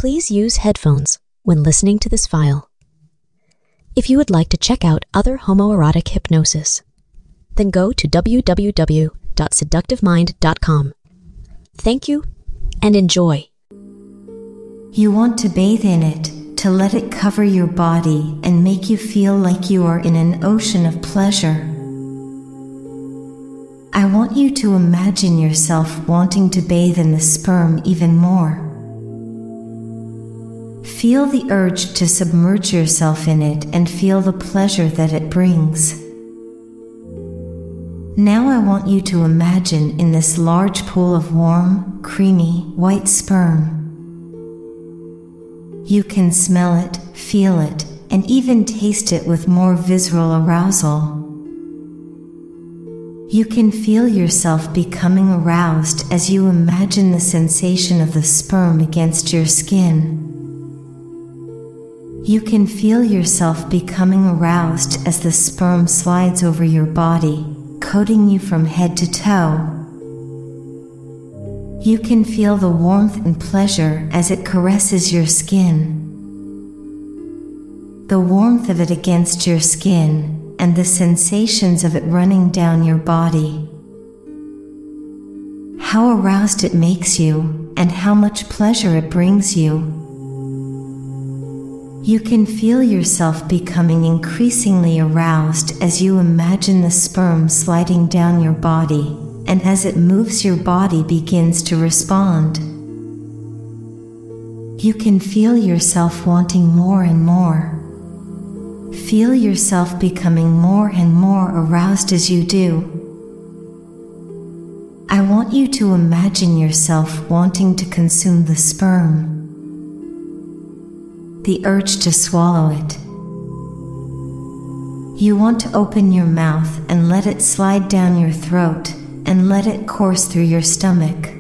Please use headphones when listening to this file. If you would like to check out other homoerotic hypnosis, then go to www.seductivemind.com. Thank you and enjoy. You want to bathe in it, to let it cover your body and make you feel like you are in an ocean of pleasure. I want you to imagine yourself wanting to bathe in the sperm even more. Feel the urge to submerge yourself in it and feel the pleasure that it brings. Now I want you to imagine in this large pool of warm, creamy, white sperm. You can smell it, feel it, and even taste it with more visceral arousal. You can feel yourself becoming aroused as you imagine the sensation of the sperm against your skin. You can feel yourself becoming aroused as the sperm slides over your body, coating you from head to toe. You can feel the warmth and pleasure as it caresses your skin. The warmth of it against your skin and the sensations of it running down your body. How aroused it makes you and how much pleasure it brings you. You can feel yourself becoming increasingly aroused as you imagine the sperm sliding down your body, and as it moves your body begins to respond. You can feel yourself wanting more and more. Feel yourself becoming more and more aroused as you do. I want you to imagine yourself wanting to consume the sperm. The urge to swallow it. You want to open your mouth and let it slide down your throat and let it course through your stomach.